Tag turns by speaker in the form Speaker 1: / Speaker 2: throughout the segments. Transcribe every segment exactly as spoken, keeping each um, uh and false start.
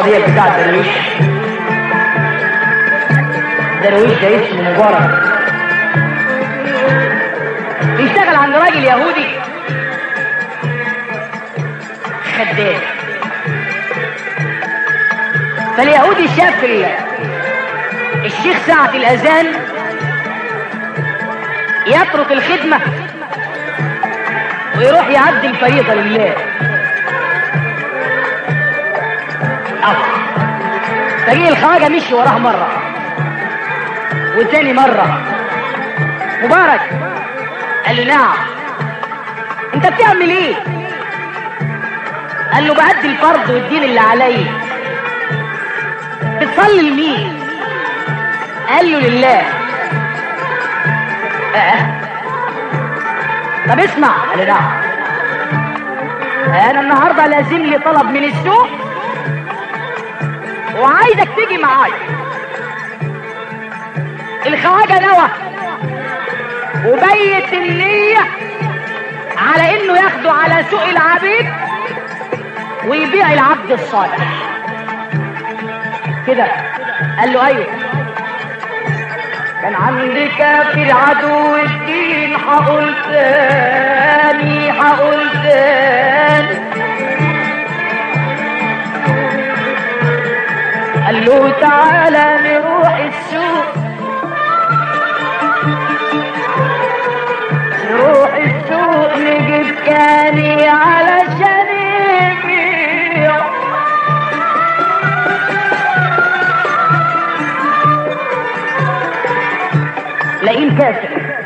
Speaker 1: القصه دي بتاع درويش. درويش ده اسمه مبارك، بيشتغل عند راجل يهودي خدام. فاليهودي شاف الشيخ ساعة الأذان يترك الخدمة ويروح يعدي الفريضة لله. فجيه الخواجة مشي وراه مرة وتاني مرة. مبارك قال له نعم. انت بتعمل ايه؟ قال له بعدي الفرض والدين اللي علي. بتصلي لمين؟ قال له لله. اه طب اسمع. قال له نعم. انا النهارده لازم لي طلب من السوق وعايزك تيجي معايا. الخواجه نوى وبيت النية على انه ياخده على سوق العبيد ويبيع العبد الصالح كده. قال له ايوه. كان عندي كافر عدو الدين هقول تاني هقول تاني. قال له تعالى نروح السوق، نروح السوق نجيب كاني علشان يبيع. لاقين كافر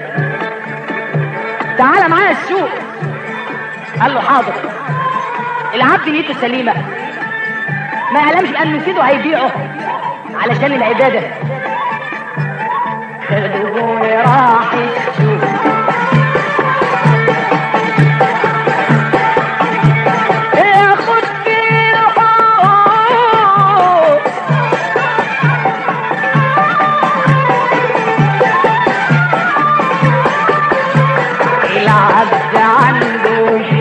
Speaker 1: تعالى معايا السوق. قال له حاضر. العبد نيته سليمه، ما يعلمش بأنه سيده هيبيعه علشان العبادة. خدوه راح السوق ياخد فيه حقوق. العبد عنده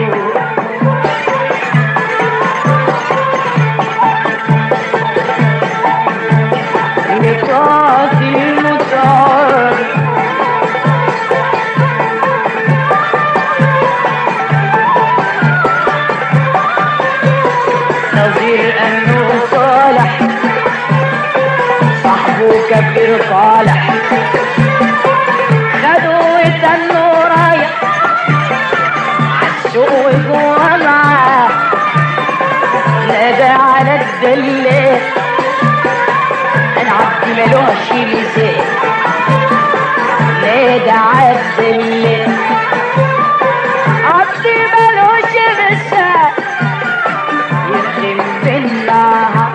Speaker 1: كبير صالح. خدوا وتنوا رايح عالسوق وطلع نادى على الدلة. انا عبدي ملوش لسان. نادى على الدلة عبدي ملوش لسان. يخدم بالنهار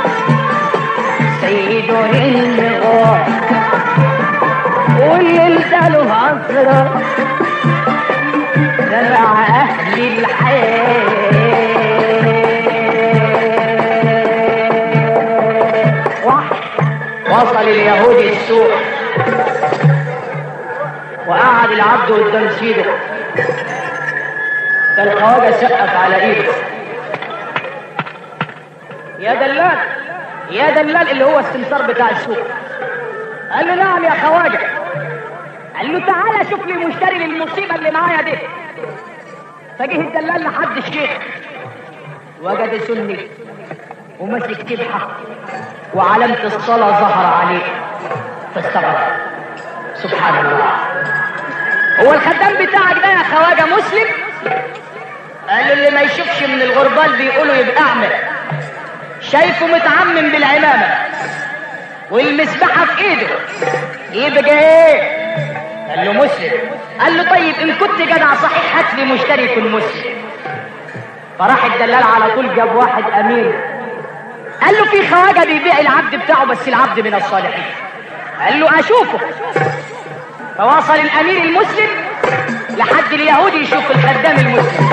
Speaker 1: سيده للمغار والليل له عصره زرع اهل الحياه. وصل اليهودي السوق وقعد العبد قدام سيده. فالخواجه سقف على ايده. يا دلال يا دلال اللي هو السمسار بتاع السوق. قال له نعم يا خواجه. قال له تعالى شوف لي مشتري للمصيبه اللي معايا دي. فجه الدلال لحد الشيخ وجد سني ومسك تبحه وعلامه الصلاه ظهر عليه. فاستغرب سبحان الله. هو الخدام بتاعك ده يا خواجه مسلم؟ قال له اللي ما يشوفش من الغربال بيقولوا يبقى اعمى. شايفه متعمم بالعمامة والمسبحة في ايده يبقى ايه؟ قال له مسلم. قال له طيب ان كنت جدع صحيح هات لي مشتري يكون مسلم. فراح الدلال على طول جاب واحد امين. قال له في خواجه بيبيع العبد بتاعه بس العبد من الصالحين. قال له اشوفه. فوصل الامير المسلم لحد اليهودي يشوف الخدام المسلم.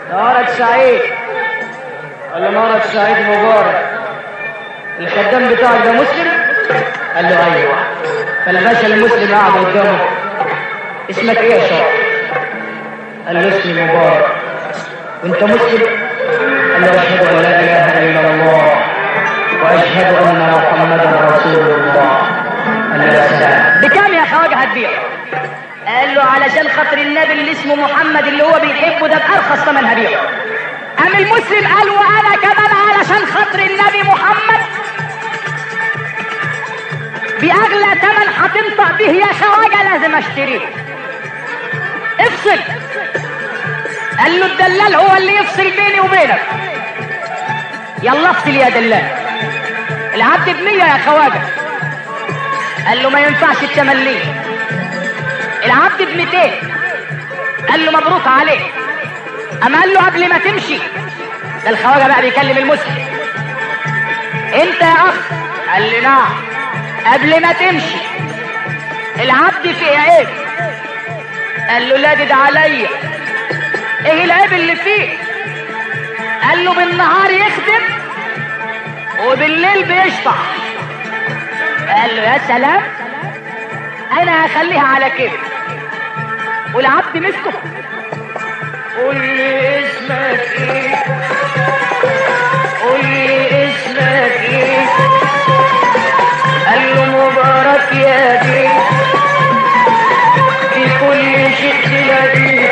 Speaker 1: يا ولد سعيد. قال له ولد سعيد مبارك، الخدام بتاعك ده مسلم؟ قال له ايوه. فالباشا المسلم قاعد قدامه، اسمك ايه يا شاطر؟ قال له اسمي مبارك. وانت مسلم؟ قال له اشهد ان لا اله الا الله واشهد ان محمدا رسول الله. قال له يا سلام، بكام يا خواجه هتبيع؟ قال له علشان خاطر النبي اللي اسمه محمد اللي هو بيحبه ده بارخص ثمن هبيعه. قام المسلم قال وانا كمان علشان خاطر النبي محمد باغلى ثمن هتنطق به يا خواجه لازم اشتريه. افصل. قال له الدلال هو اللي يفصل بيني وبينك. يلا افصل يا دلال. العبد بمية يا خواجه. قال له ما ينفعش التمليه. العبد بميتين. قال له مبروك عليك. اما قال له قبل ما تمشي، ده الخواجه بقى بيكلم المسلم، انت يا اخ؟ قال لي نعم. قبل ما تمشي العبد فيه عيب. قال له لادد عليا. ايه العيب اللي فيه؟ قال له بالنهار يخدم وبالليل بيشطح. قال له يا سلام، انا هخليها على كده. والعبد مسكه، قول لي اسمك ايه؟ قول لي اسمك ايه؟ قال له مبارك يا دي، في كل شيء تلاقيه.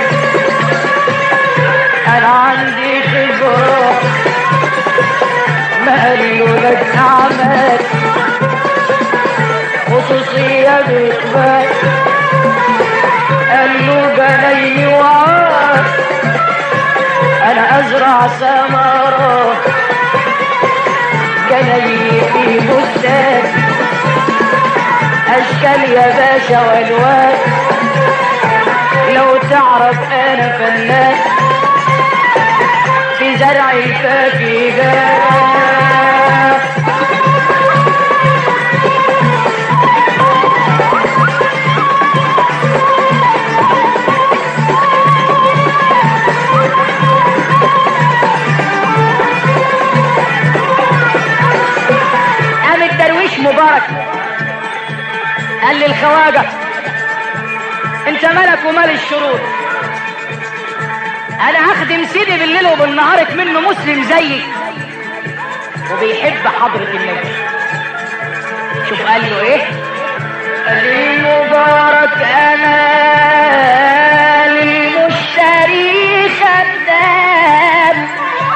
Speaker 1: انا عندي خبرة. ما قال له لك اعمال خصوصية بإقبال. قال له جنيني وعاد انا ازرع ثمرة. جنيني في بستان اشكال يا باشا والوان. لو تعرف انا فنان في زرع الفاكهة. قام الدرويش مبارك قال للخواجه انت مالك ومال الشروط؟ انا هخدم سيدي بالليل وبالنهار منه مسلم زيي وبيحب حضرة النبي. شوف قال له ايه؟ قال لي مبارك انا للمشتري خدام.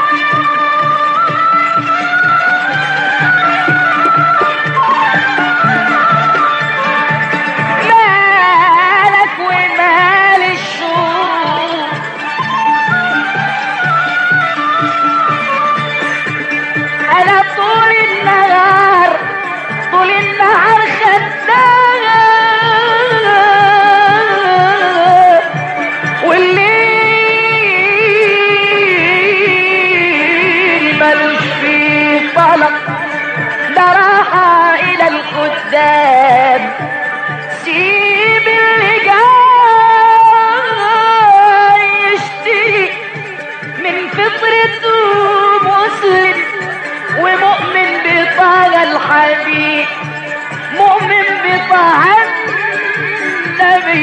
Speaker 1: مالك ومال الشروط؟ انا طول النهار طول النهار خدام، والليل ملوش فيه طلب، ده راحة الى الخدام. سيب اللي جاي يشتري من فطرته مسلم ومؤمن بطاعة الحبيب، مؤمن بطاعة النبي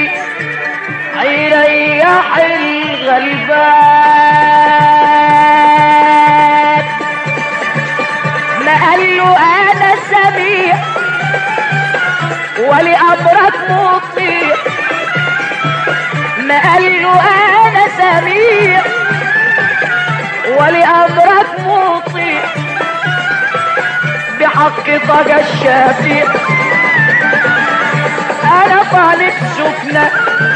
Speaker 1: هيريح الغلبان. ما قال له انا سميع ولأمرك مطيع. ما قال له انا سميع ولأمرك مطيع بحق طاقة الشفيع. انا طالب سفنة.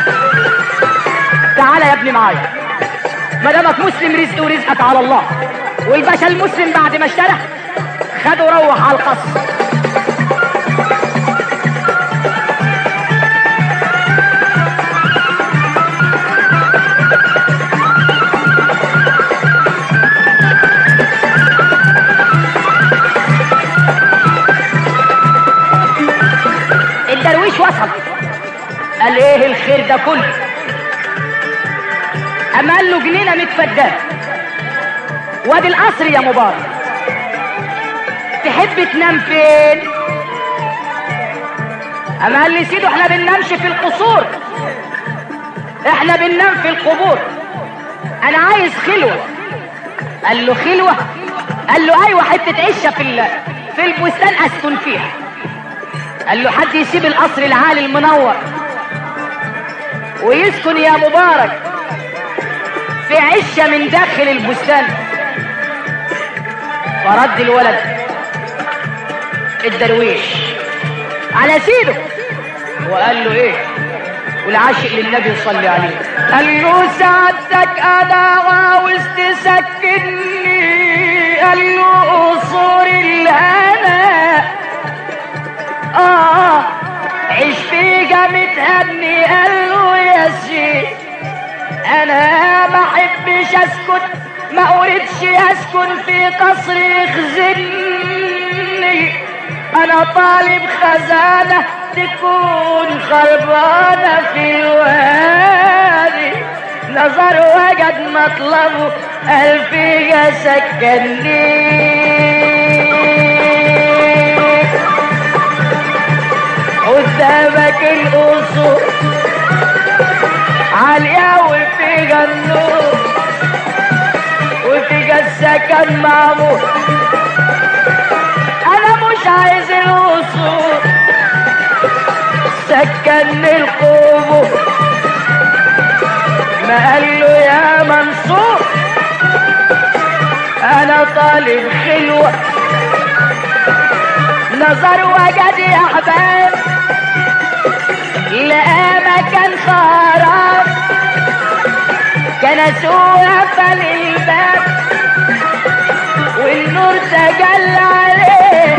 Speaker 1: تعالى يا ابني معايا، ما دامك مسلم رزق ورزقك على الله. والباشا المسلم بعد ما اشترى خده وروح على القصر. الدرويش وصل قال ايه الخير ده كله؟ اما قال له جنينه متفداه وادي القصر يا مبارك، تحب تنام فين؟ اما قال لي سيدو احنا بننامش في القصور، احنا بننام في القبور، انا عايز خلوه. قال له خلوه؟ قال له ايوه، حته عشه في في البستان اسكن فيها. قال له حد يسيب القصر العالي المنور ويسكن يا مبارك في عشه من داخل البستان؟ فرد الولد الدرويش على سيده وقال له ايه؟ والعاشق للنبي صلى عليه، قال له سعادتك انا عاوز تسكنني. قال له قصور الهنا اه عيش فيها متهني. قال له يا سيدي انا ما احبش اسكت، ما اريدش اسكن في قصر يخزني، انا طالب خزانة تكون خربانة في الوادي. نظر وجد مطلبه قال فيها سكنني. قدامك القصور عالية وفيها النور وفيها السكن معمول، انا مش عايز القصور، سكنني القبور. ما قال له يا منصور انا طالب خلوة. نظر وجد يا احباب لقى مكان خراب، كنسوها فالباب والنور تجلى عليه.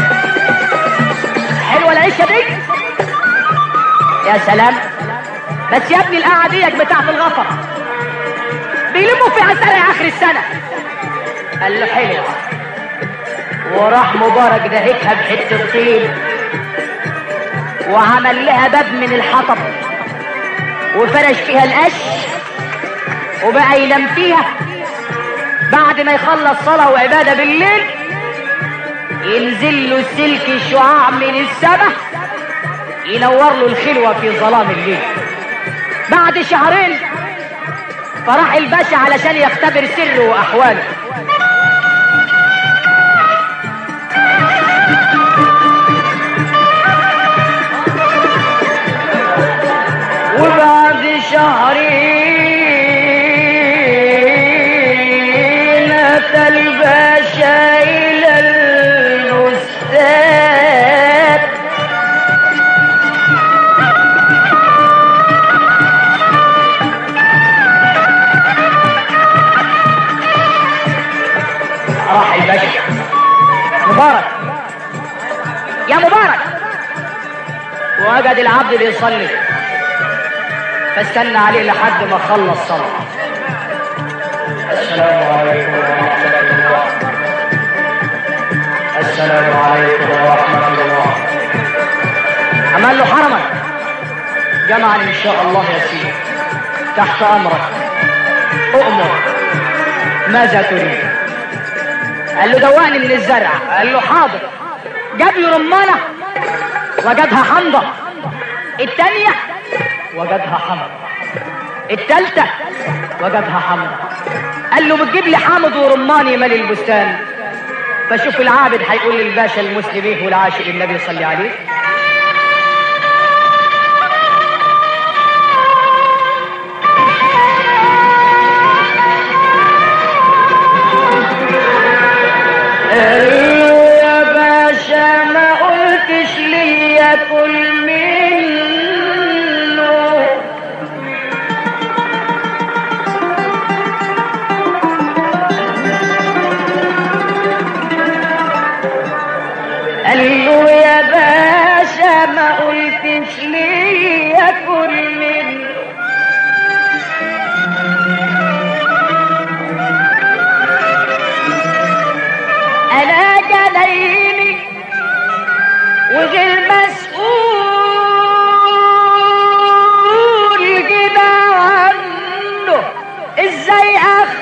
Speaker 1: حلوة العيشة دي يا سلام، بس يا ابني القعدة ديك بتاعت الغفر بيلموا فيها سنة اخر السنة. قال له حلوة، وراح مبارك دهكها بحتة طين وعمل لها باب من الحطب وفرش فيها القش وبقى ينام فيها. بعد ما يخلص صلاة وعبادة بالليل ينزل له سلك شعاع من السماء ينور له الخلوة في ظلام الليل. بعد شهرين فراح الباشا علشان يختبر سره واحواله، وبعد شهرين اتى الباشا الى البستان. راح الباشا مبارك يا مبارك ووجد العبد بيصلي، فاستنى عليه لحد ما خلص صلاة. السلام عليكم ورحمة الله. السلام عليكم ورحمة الله. عمل له حرمك جمعا ان شاء الله يا سيدي، تحت امرك، اؤمر، ماذا تريد؟ قال له دوقني من الزرع. قال له حاضر. جاب له رمانة وجدها حمضة، التانية وجدها حمض، التالتة وجدها حمض. قال له بتجيب لي حامض ورمان يملي البستان؟ فشوف العابد هيقول للباشا المسلم ايه والعاشق النبي صلى عليه. قال له يا باشا ما قلتش لي كل منه، قال له يا باشا ازاي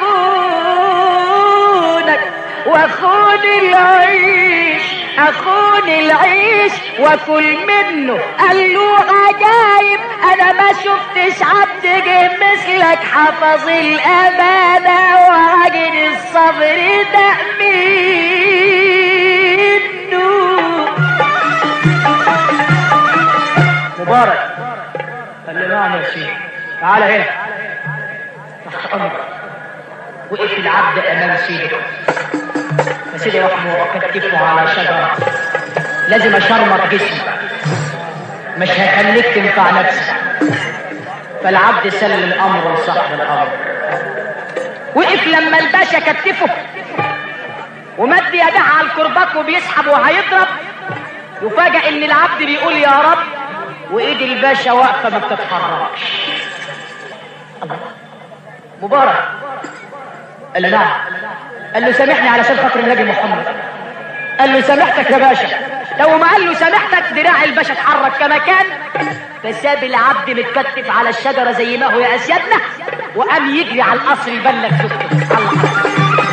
Speaker 1: اخونك واخون العيش، اخون العيش واكل منه؟ قال له عجايب انا ما شفتش عبد جه مثلك حفظ الامانه وعجن الصبر ده منه. مبارك قال له نعم يا سيدي، تعالى هنا تحت امرك. وقف العبد امام سيده، فسيدي رحمه وكتفه على شجره، لازم اشرمط جسمك مش هخليك تنفع نفسك. فالعبد سلم امره لصاحب الامر. وقف لما الباشا كتفه ومد يده على الكرباج وبيسحب وهيضرب، يفاجئ ان العبد بيقول يا رب، وايد الباشا واقفه ما بتتحركش. الله، مبارك قال له نعم. قال له سامحني علشان خاطر النبي محمد. قال له سامحتك يا باشا. لو ما قال له سامحتك دراع الباشا اتحرك كما كان، فساب العبد متكتف على الشجره زي ما هو يا اسيادنا، وقام يجري على القصر يبلغ زوجته على القصر.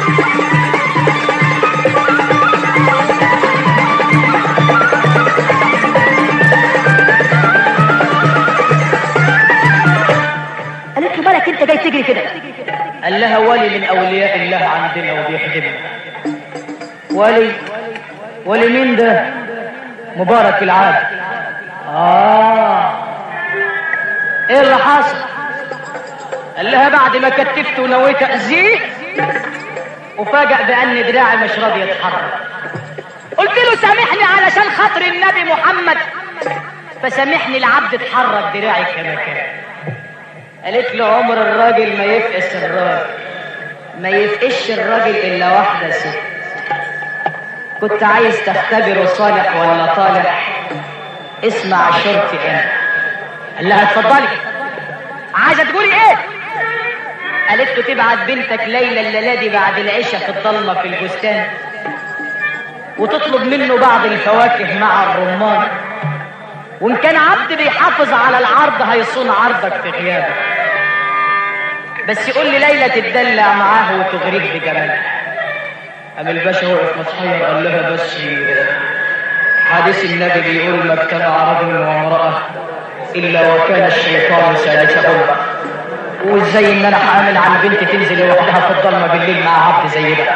Speaker 1: قالت له مالك انت جاي تجري كده؟ قال لها ولي من اولياء الله عندنا وبيخدمنا. ولي؟ ولي مين ده؟ مبارك العابد. اه ايه اللي حصل؟ قال لها بعد ما كتفت ونويت اذيه وفاجأ بان دراعي مش راضي يتحرك. قلت له سامحني علشان خاطر النبي محمد، فسامحني العبد اتحرك دراعي كما كان. قالت له عمر الراجل ما يفقس الراجل، ما يفقش الراجل الا واحده ست. كنت عايز تختبره صالح ولا طالح؟ اسمع شرطي انا. قال لها اتفضلي، عايزه تقولي ايه؟ قالت له تبعت بنتك ليلى الليله دي بعد العشاء في الضلمه في البستان، وتطلب منه بعض الفواكه مع الرمان، وان كان عبد بيحافظ على العرض هيصون عرضك في غيابك، بس يقول لي ليلى تتدلع معاه وتغريك بجمالها. قام الباشا وقف متحير قال لها بس حديث النبي بيقول ما اجتمع رجل وامرأة الا وكان الشيطان ثالثهما، وازاي ان انا هعمل عن بنت تنزل لوحدها في الضلمه بالليل مع عبد زي ده؟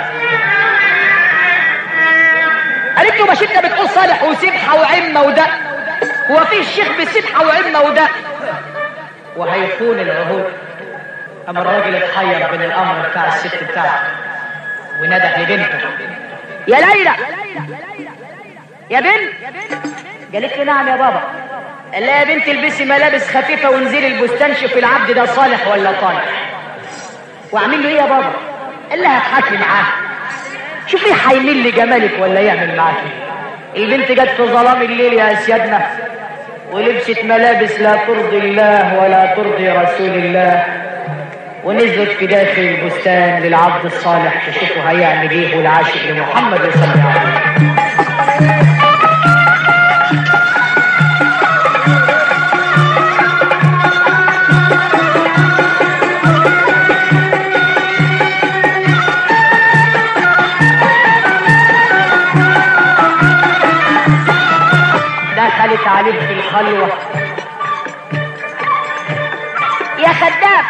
Speaker 1: قالت له مش انت بتقول صالح وسبحه وعمه وده؟ هو في الشيخ بسبحه وعمه وده وهيكون العهود؟ اما الراجل اتحير بين الامر بتاع الست بتاعته ونده لبنته يا ليلى يا بنت. قالت له نعم يا بابا. قال لها يا بنت البسي ملابس خفيفه وانزلي البستان شوفي العبد ده صالح ولا طالح. واعمل له ايه يا بابا؟ قال لها اضحكي معاه شوفي هيميل لجمالك ولا يعمل معاكي. البنت جت في ظلام الليل يا اسيادنا ولبست ملابس لا ترضي الله ولا ترضي رسول الله، ونزلت في داخل البستان للعبد الصالح تشوفه هيعمل ايه والعاشق لمحمد صلى الله عليه وسلم. دخلت عليه في الخلوة يا خدام.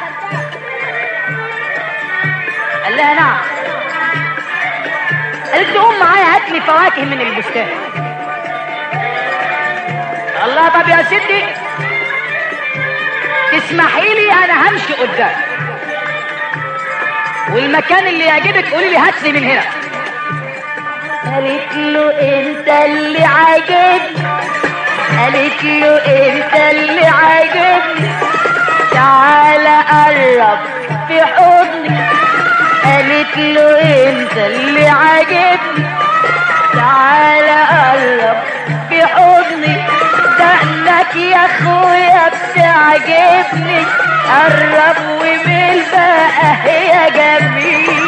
Speaker 1: قال لها نعم. قالت له قوم معايا هات لي فواكه من البستان. الله طب يا ستي تسمحي لي انا همشي قدام والمكان اللي يعجبك قولي لي هات لي من هنا. قالت له انت اللي عاجبني، قالت له انت اللي عاجبني تعالى قرب في حضني. قالت له انت اللي عاجبني تعالى قرب في حضني، دقنك يا اخويا بتعجبني قرب وميل بقى يا جميل.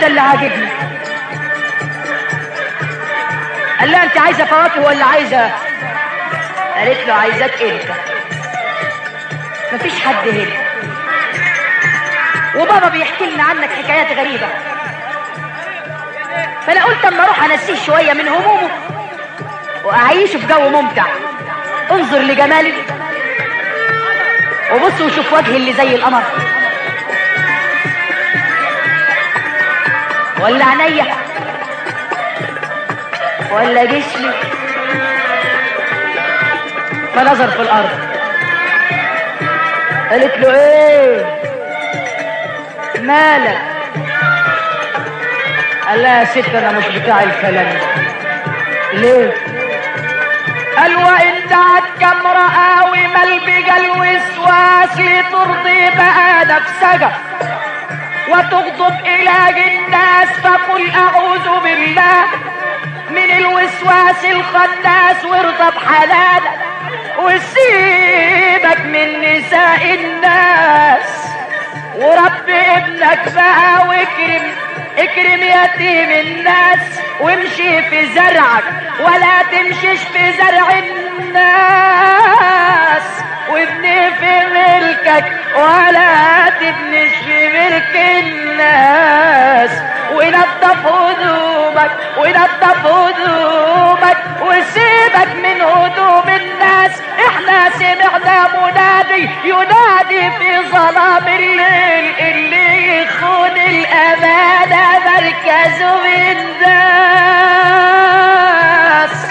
Speaker 1: ده اللي عاجبني. قال لها انت عايزه فواكه ولا عايزه؟ قالت له عايزاك انت، مفيش حد هنا، وبابا بيحكي لنا عنك حكايات غريبه، فانا قلت اما اروح انسيه شويه من همومه واعيشه في جو ممتع. انظر لجمالي وبص وشوف وجهي اللي زي القمر، ولا عينيا ولا جسمي. فنظر في الارض. قالت له ايه مالك؟ قال لها يا ست انا مش بتاع الكلام ده. ليه؟ قال وان دعتك امرأة وملبج الوسواس لترضي بقى نفسك وتغضب إله الناس فقل أعوذ بالله من الوسواس الخناس وارضى بحلالك وسيبك من نساء الناس ورب ابنك بقى واكرم اكرم يتيم الناس وامشي في زرعك ولا تمشيش في زرع الناس وابني في ملكك ولا تبنيش في ملك الناس ونضف هدومك ونضف هدومك وسيبك من هدوم الناس. احنا سمعنا منادي ينادي في ظلام الليل اللي يخون الامانه مركزه بالناس.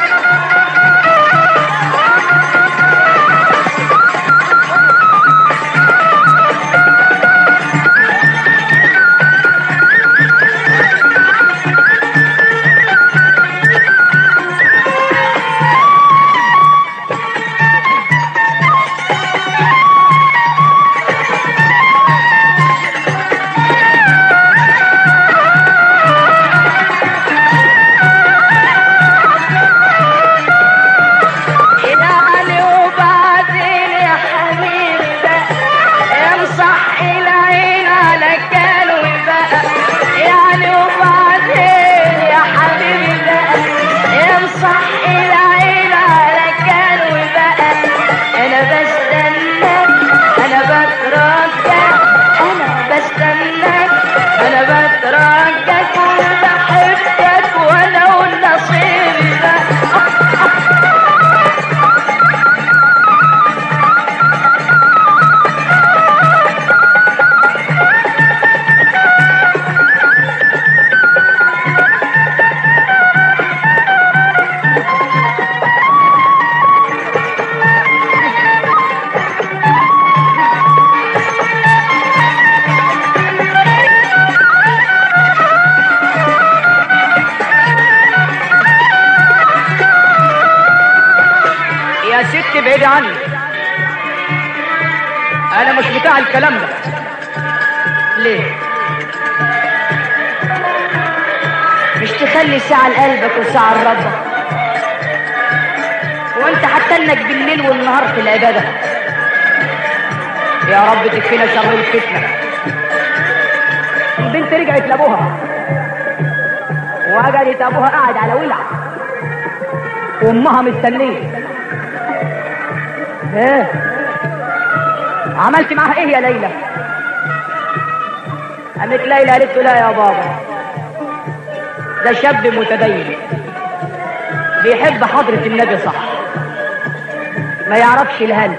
Speaker 1: بعيد عني، انا مش بتاع الكلام ده. ليه؟ مش تخلي ساعة لقلبك وساعة لربك، وانت حتى انك بالليل والنهار في العبادة. يا رب تكفينا شر الفتنة. البنت رجعت لابوها وقعدت ابوها قاعد على ولع وامها مستنيه. ايه عملت معاها ايه يا ليلى؟ قامت ليلى قالت له لا يا بابا، ده شاب متدين بيحب حضرة النبي صح، ما يعرفش الهل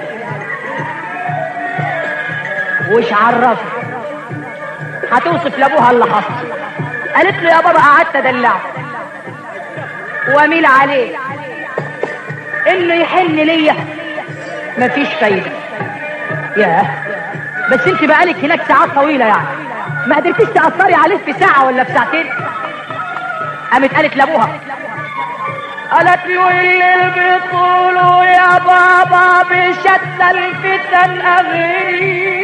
Speaker 1: وش عرفه. هتوصف لابوها اللي حصل. قالت له يا بابا قعدت ادلعه واميل عليه انه يحن ليا، مفيش فايده. ياه، بس انت بقالك هناك ساعات طويله، يعني ما قدرتيش تاثري عليه في ساعه ولا في ساعتين؟ قامت قالت لابوها، قالت له اللي بيطولوا يا بابا بشتى الفتن اغري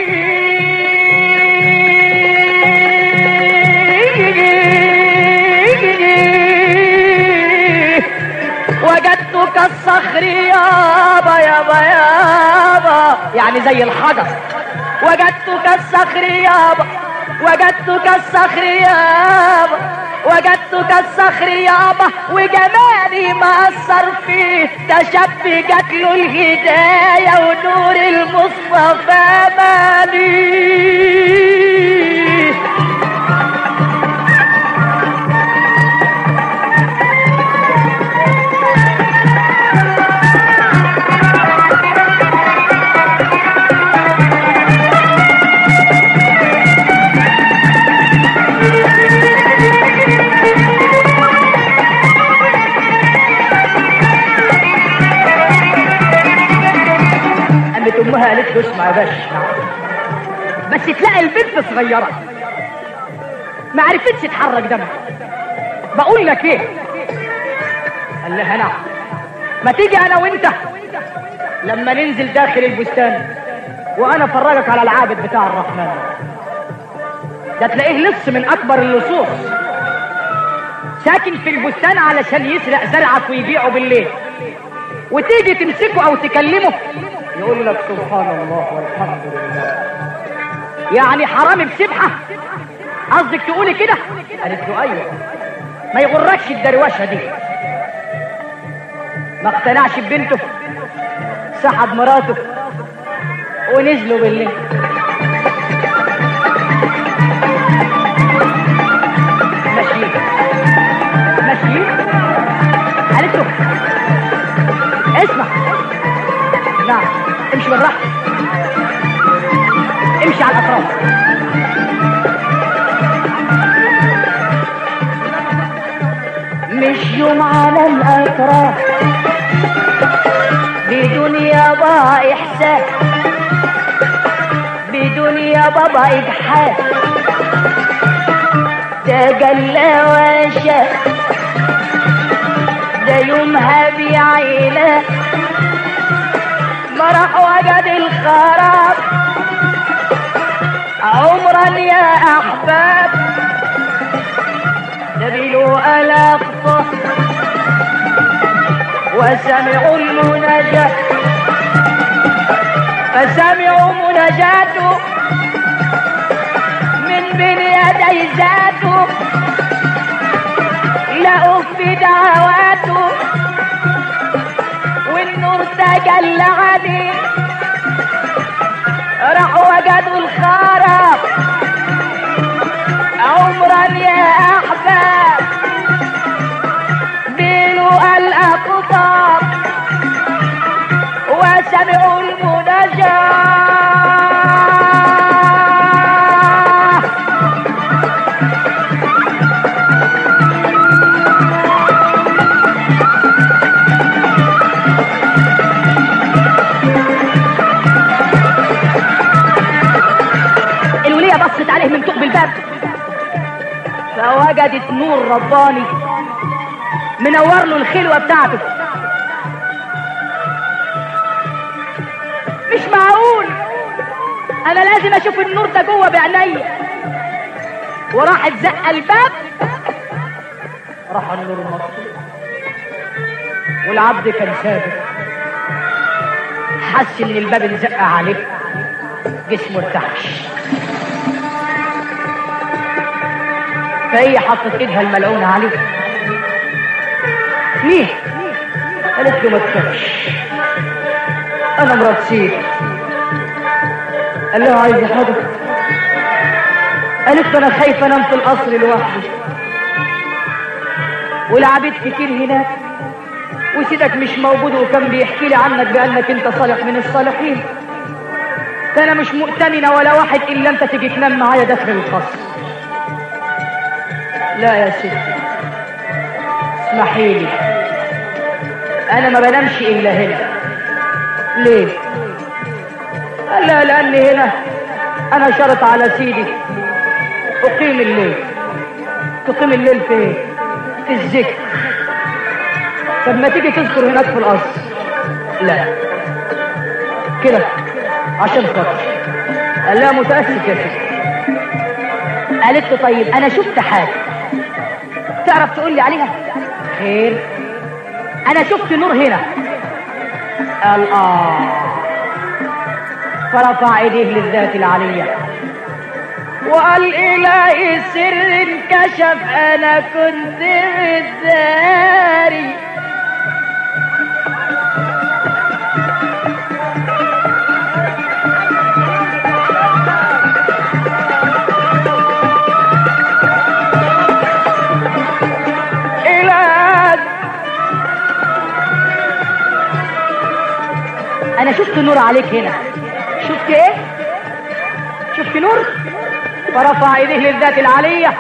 Speaker 1: وجدته كالصخر يابا يابا يابا، يعني زي الحجر. وجدته كالصخر يابا وجدتك الصخر يابا، وجدتك الصخر يابا، وجمالي ما اثر فيه، ده شاب جات له الهدايه ونور المصطفى مالي. امها قالت له اسمع يا باشا، بس تلاقي البنت صغيره ما عرفتش تحرك دمها. بقول لك ايه؟ قال لها نعم. ما تيجي انا وانت لما ننزل داخل البستان وانا افرجك على العابد بتاع الرحمن، ده تلاقيه لص من اكبر اللصوص ساكن في البستان علشان يسرق زرعك ويبيعه بالليل، وتيجي تمسكه او تكلمه يقول لك سبحان الله والحمد لله. يعني حرامي بسبحه؟ قصدك تقولي كده؟ قالت له ايوه. ما يغركش الدروشه دي. ما اقتنعش ببنته، سحب مراته ونزلوا بالليل. ماشيين ماشيين. قالت له اسمع، نعم، امشي بالراحه، امشي على الاطراف. مشيوا على الاطراف بدون يا بابا احساس، بدون يا بابا اجحاف، تجلى وشاف ده يومها بعينه ما راح وجد الخراب. عمرا يا احباب سبيلوا الاقصى وسمعوا المناجاة، فسمعوا مناجاته من بين يدي ذاته، لقوا في دعواته والنور تجلى عليه. راحوا وجدوا الخراب. عمرا يا احباب بيلوا الاقطاب وسمعوا المناجاة. الولية بصت عليه من ثقب الباب فوجدت نور رباني منور له الخلوة بتاعته. مش معقول، انا لازم اشوف النور ده جوه بعينيا. وراحت زق الباب، راح النور مطفي والعبد كان ثابت. حس ان الباب انزق عليه، جسمه ارتعش، فهي حطت ايدها الملعونة عليه. ليه؟ قالت له ما تخافش، انا مرات سيد. قال لها عايز حاجة؟ قالت له انا خايفة انام في القصر لوحدي والعبيد كتير هناك وسيدك مش موجود، وكان بيحكي لي عنك بانك انت صالح من الصالحين، فانا مش مؤتمنة ولا واحد الا انت تيجي تنام معايا داخل القصر. لا يا ستي اسمحي لي، انا ما بنامش الا هنا. ليه؟ قال لا لان هنا انا شرط على سيدي اقيم الليل. تقيم الليل فين؟ في الذكر. طب ما تيجي تذكر هناك في القصر. لا كده عشان خاطر. قال لها متاسف يا ستي. قالت له طيب انا شفت حاجه تعرف تقول لي عليها؟ خير؟ انا شفت نور هنا. قال اه. فرفع ايديه للذات العليه وقال إلهي السر انكشف أنا كنت متداري. أنا شفت نور عليك هنا. شفت إيه؟ شفت نور؟ فرفع إيديه للذات العالية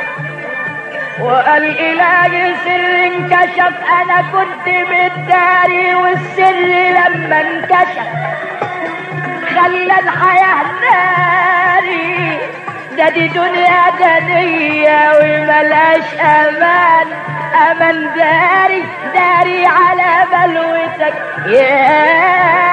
Speaker 1: وقال إلهي السر انكشف أنا كنت متداري، والسر لما انكشف خلى الحياة ناري. ده دي دنيا دنيا وملهاش أمان، أمان داري داري على بلوتك يا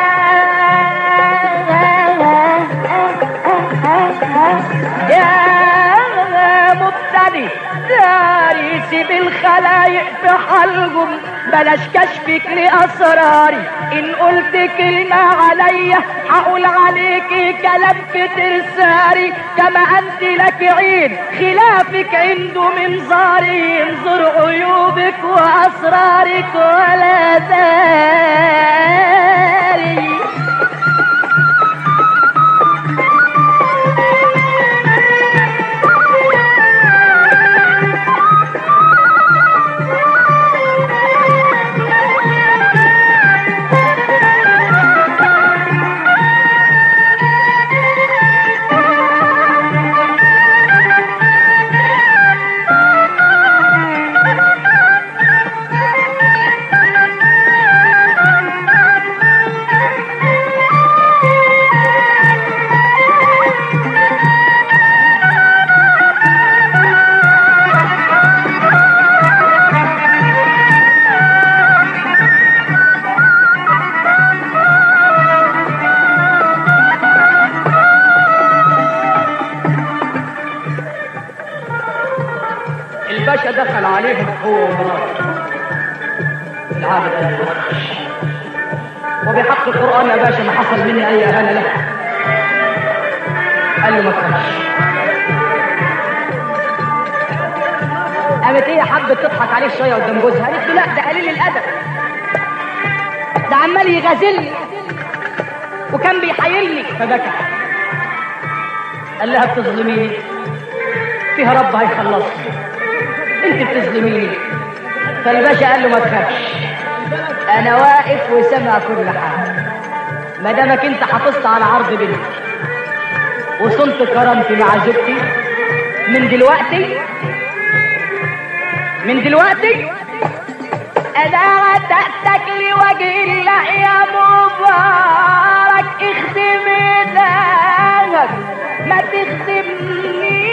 Speaker 1: يا مبتدي داري. سيب الخلايق في حلقهم بلاش كشفك لأسراري. إن قلت كلمة عليا هقول عليكي كلام في ترساري. كما أنت لك عين خلافك عنده منظاري، ينظر عيوبك وأسرارك ولا داري. الباشا دخل عليهم هو ومراته العابد قال له وبحق القرآن يا باشا ما حصل مني أي أهانة لك. قال له ما تخافش. قامت هي حبت تضحك عليه شوية قدام جوزها، قالت له لا ده قليل الأدب، ده عمال يغازلني وكان بيحايلني. فبكى. قال لها بتظلميني فيها رب هيخلصني، انت بتظلميني. فالباشا قال له ما تخافش انا واقف وسمع كل حاجه، ما دامك انت حافظت على عرض بنتي وصنت كرامتي مع زوجتي، من دلوقتي من دلوقتي انا عتقتك لوجه الله يا مبارك. اخدم ايدك ما تخدمنيش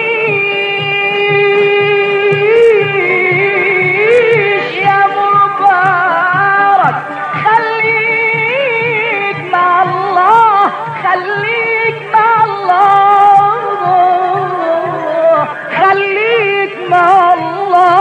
Speaker 1: يا مبارك. خليك مع الله خليك مع الله خليك مع الله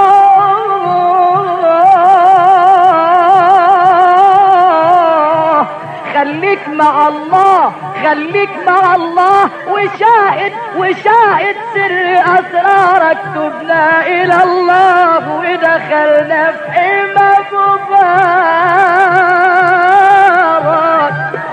Speaker 1: خليك مع الله خليك مع الله وشاهد وشاهد سر أسرارك. تبنا إلى الله ودخلنا في حمى مبارك.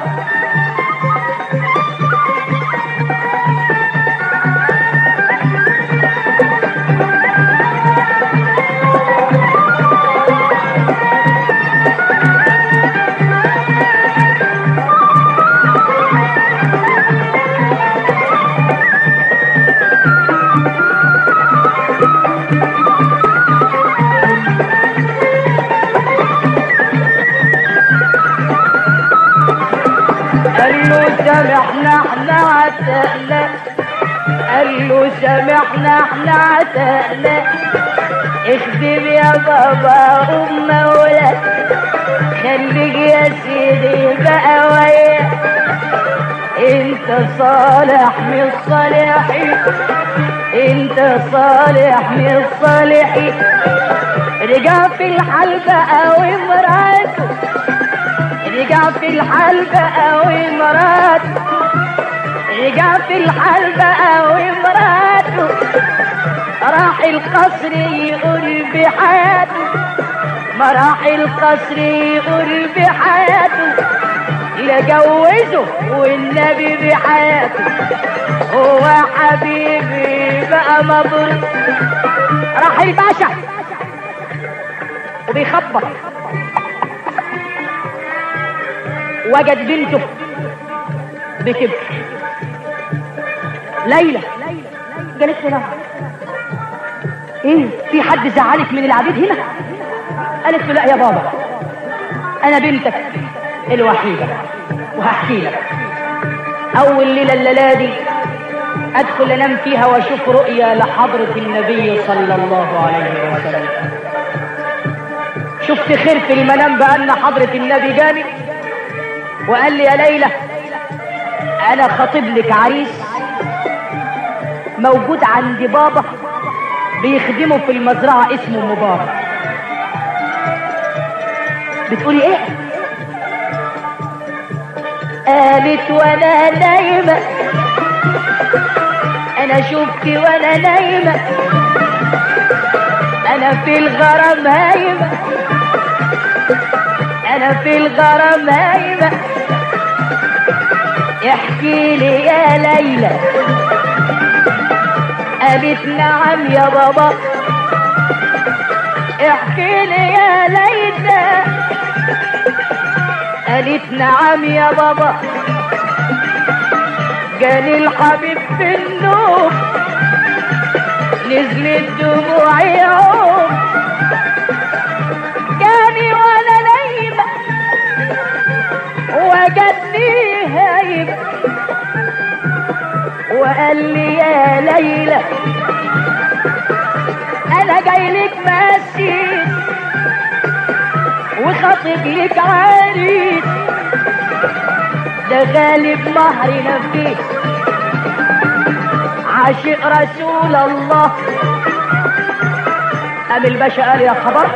Speaker 1: سامحنا احنا عتقنا، قال له سامحنا احنا عتقنا. اخدم يا بابا ام ولاد، خليك يا سيدي بقى ويا. انت صالح من الصالحين، انت صالح من الصالحين. رجع في الحال بقى ومراته، رجع في الحال بقى ومراته. رجع في الحال بقى ومراته، راح القصر يقول بحياته، ما راح القصر يقول بحياته، لا جوزه والنبي بحياته، هو حبيبي بقى مبروك. راح الباشا وبيخبط، وجد بنته بتبكي. ليلى قالت له نعم. ايه في حد زعلك من العبيد هنا؟ قالت له لا يا بابا، انا بنتك الوحيدة وهحكي لك. اول ليلة الليلة دي ادخل انام فيها واشوف رؤيا لحضرة النبي صلى الله عليه وسلم. شفت خير في المنام بان حضرة النبي جاني وقال لي يا ليلى انا خاطب لك عريس موجود عند بابا بيخدمه في المزرعة اسمه مبارك. بتقولي ايه؟ قالت وانا نايمة، انا شفت وانا نايمة، انا في الغرام هايمة، انا في الغرام هايمة. احكي لي يا ليلى. قالت نعم يا بابا. احكي لي يا ليلى. قالت نعم يا بابا. جاني الحبيب في النوم، نزلت دموعي يوم، جاني وانا نايمة وجدني هايم، وقال لي يا ليلى انا جاي لك مسيس وخاطب لك عريس، ده غالب مهر نفيس عاشق رسول الله. قام الباشا قال يا خبر،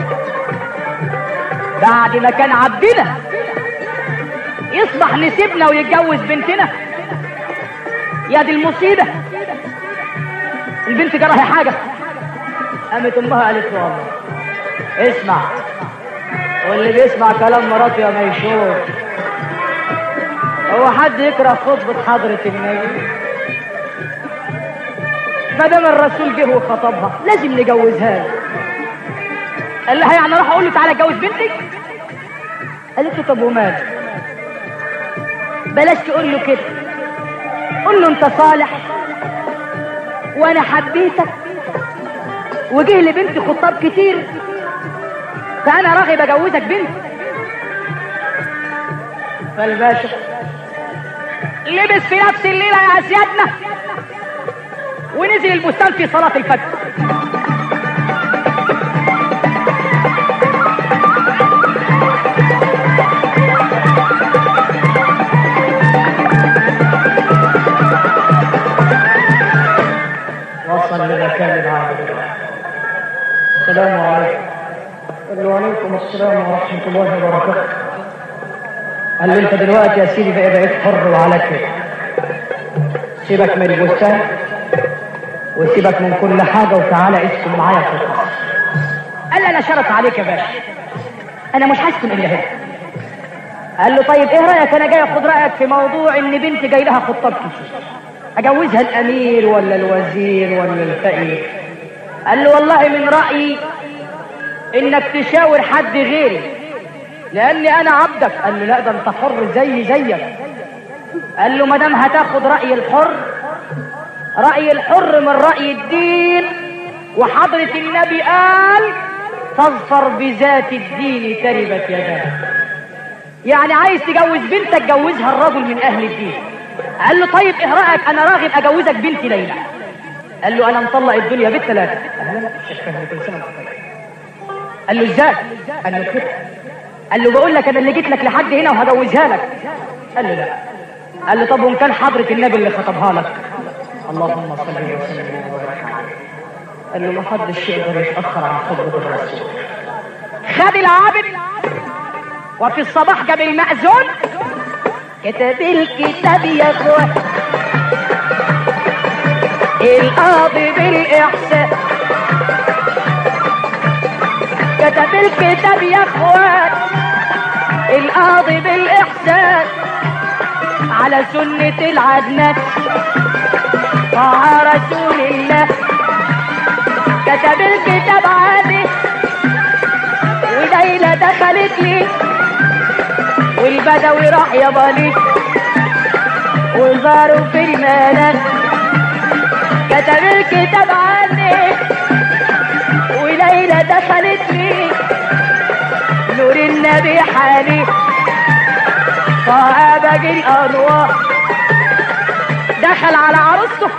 Speaker 1: بعد ما كان عبدنا يصبح نسيبنا ويتجوز بنتنا؟ يا دي المصيبة، البنت جرى حاجة. قامت امها قالت له والله اسمع، واللي بيسمع كلام مراته يا ما يشوف. هو حد يكره خطبة حضرة النبي؟ ما دام الرسول جه وخطبها لازم نجوزها له. قال لها يعني راح اقول له تعالى اتجوز بنتك؟ قالت له طب ومال، بلاش تقول له كده، قول له انت صالح وانا حبيتك وجه لي بنتي خطاب كتير فانا راغب اجوزك بنتي. فالباشا لبس في نفس الليله يا اسيادنا ونزل البستان في صلاه الفجر. وصل لمكان العابد. السلام عليكم. قال له وعليكم السلام ورحمه الله وبركاته. قال له انت دلوقتي يا سيدي بقى بقيت حر وعلى كده، سيبك من البستان وسيبك من كل حاجه وتعالى اسكن معايا في القصر. قال له انا شرط عليك يا باشا، انا مش هسكن الا هنا. قال له طيب ايه رايك، انا جاي اخد رايك في موضوع ان بنتي جاي لها خطاب كتير، اجوزها الامير ولا الوزير ولا الفقير؟ قال له والله من رايي انك تشاور حد غيري لاني انا عبدك. قال له لا ده انت حر زي زيك. قال له ما دام هتاخد راي الحر، راي الحر من راي الدين، وحضره النبي قال فاظفر بذات الدين تربت يداك. يعني عايز تجوز بنتك جوزها الرجل من اهل الدين. قال له طيب ايه رايك، انا راغب اجوزك بنتي ليلى. قال له انا مطلق الدنيا بالثلاثه. قال له ازاي؟ قال له كده. قال له بقول لك انا اللي جيت لك لحد هنا وهجوزها لك. قال له لا. قال له طب وان كان حضره النبي اللي خطبها لك؟ اللهم صل وسلم وبارك عليه. قال له ما حدش يقدر يتاخر عن خطبه الرسول. خد العابد وفي الصباح جاب المأذون، كتب الكتاب يا اخوان القاضي بالإحسان كتب الكتاب يا اخوان، القاضي بالإحسان على سنة العدنان طاعة رسول الله. كتب الكتاب عادي وليلى دخلت لي والبدوي راح يابالي وزاروا في المنام. كتب الكتاب عني وليلى دخلت لي نور النبي حالي طه باقي الانوار. دخل على عروسته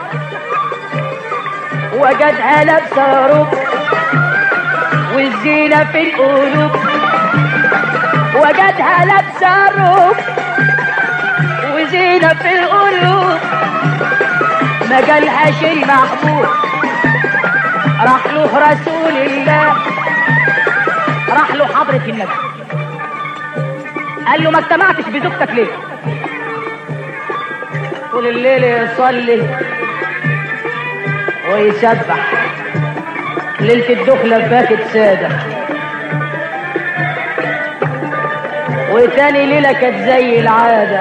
Speaker 1: وجدها لابسه روب والزينه في القلوب، وجدها لابسه روب وزينه في القلوب. ما جالهاش المحبوب راح له رسول الله، راح له حضرة النبي قال له ما اجتمعتش بزوجتك ليه؟ طول الليل يصلي ويسبح، ليلة الدخلة فاتت سادة، وتاني ليلة كانت زي العادة،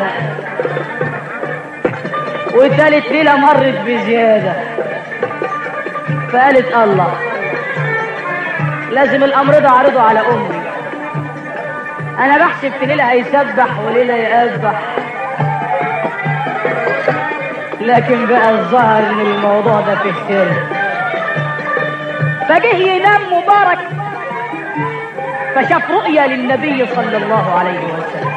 Speaker 1: وثالث ليلة مرت بزيادة. فقالت الله لازم الأمر ده أعرضه على أمي، أنا بحسب في ليلة هيسبح وليلة يقبح، لكن بقى الظاهر إن الموضوع ده فيه سر. فجه ينام مبارك فشاف رؤيا للنبي صلى الله عليه وسلم.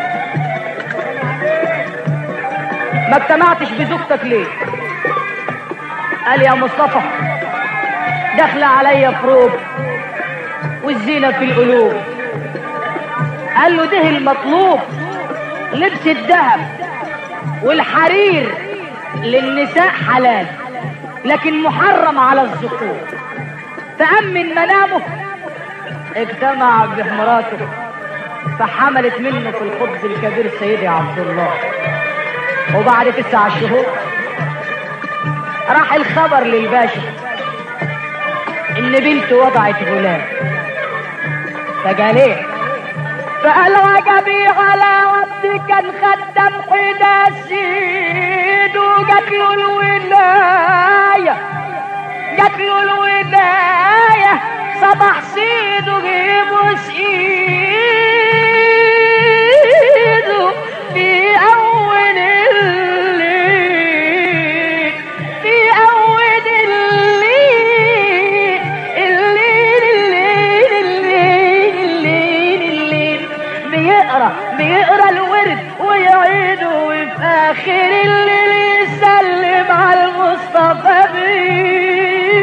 Speaker 1: ما اجتمعتش بزوجتك ليه؟ قال يا مصطفى داخله عليا فروب والزينه في القلوب. قال له ده المطلوب، لبس الذهب والحرير للنساء حلال لكن محرم على الذكور. فقام من منامه اجتمع بمراته فحملت منه في القدس الكبير سيدي عبد الله. وبعد تسع شهور راح الخبر للباشا ان بنته وضعت غلام. فقال ايه؟ فقال عجبي على عبد كان خدم حدا سيد وجات له الولايه، جات له الولايه صبح سيد وجيبه سيده في اول الليل، في اول الليل الليل الليل الليل الليل الليل بيقرا بيقرا الورد ويعيده، وفي اخر الليل يسلم على المصطفى بيه.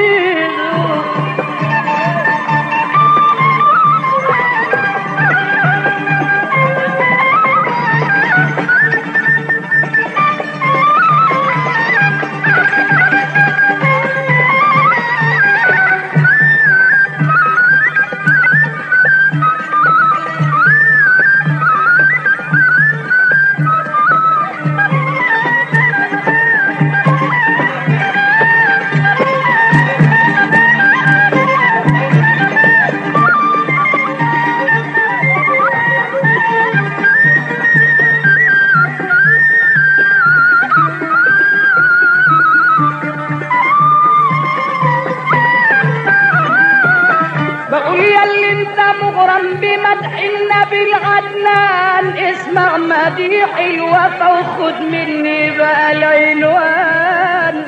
Speaker 1: اسمع مديح الوفا وخد مني بقى العنوان،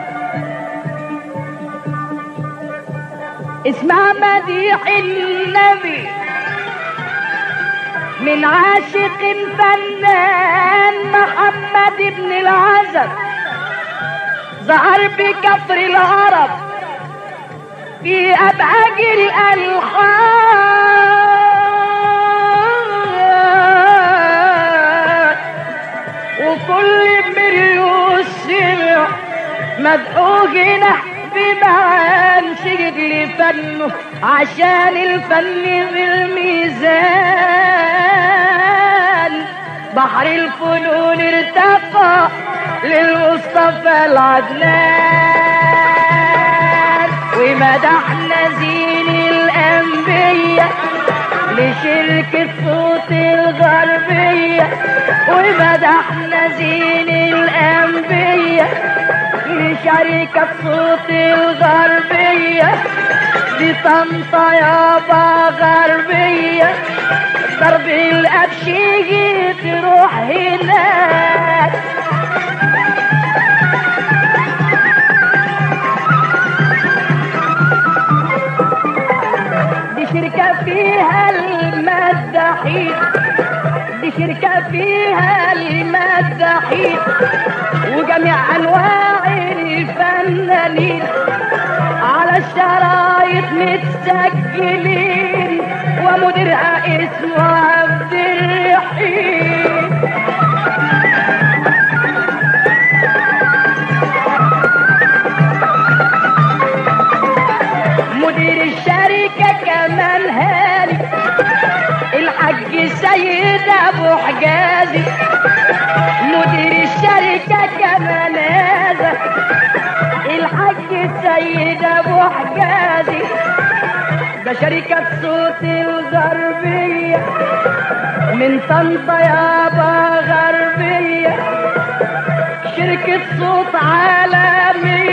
Speaker 1: اسمع مديح النبي من عاشق فنان محمد بن العزب، ظهر بكفر العرب في أبهج الألحان، وكل مريو سمع مدعوجنا بمعان شجد لفنه عشان الفن بالميزان، بحر الفنون ارتقى للمصطفى العدنان، ومدحنا زين الأنبياء لشركة صوت الغربية، ومدحنا زين الأنبياء لشركة صوت الغربية، دي طنطا يابا غربية، ضرب الأبشية تروح هناك. دي شركة فيها المداحين، دي شركة فيها المداحين وجميع أنواع الفنانين، على الشرايط متسجلين، ومديرها اسمه عبد الرحيم. مدير الشركة كمان هاني الحاج سيد ابو حجازي، مدير الشركة كمان هذا الحاج سيد ابو حجازي، ده شركة صوت الغربية من طنطا يابا غربية، شركة صوت عالمية